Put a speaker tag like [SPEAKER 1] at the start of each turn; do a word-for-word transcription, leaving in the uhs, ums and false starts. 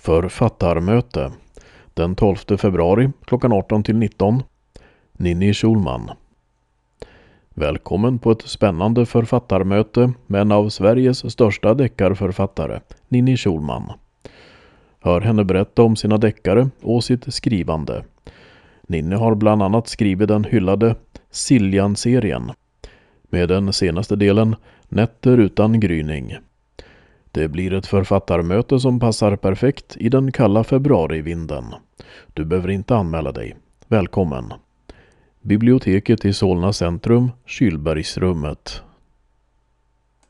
[SPEAKER 1] Författarmöte den tolfte februari klockan arton till nitton. Ninni Schulman. Välkommen på ett spännande författarmöte med en av Sveriges största deckarförfattare, Ninni Schulman. Hör henne berätta om sina deckare och sitt skrivande. Ninni har bland annat skrivit den hyllade Siljan-serien med den senaste delen Nätter utan gryning. Det blir ett författarmöte som passar perfekt i den kalla februarivinden. Du behöver inte anmäla dig. Välkommen. Biblioteket i Solna centrum, Kylbergsrummet.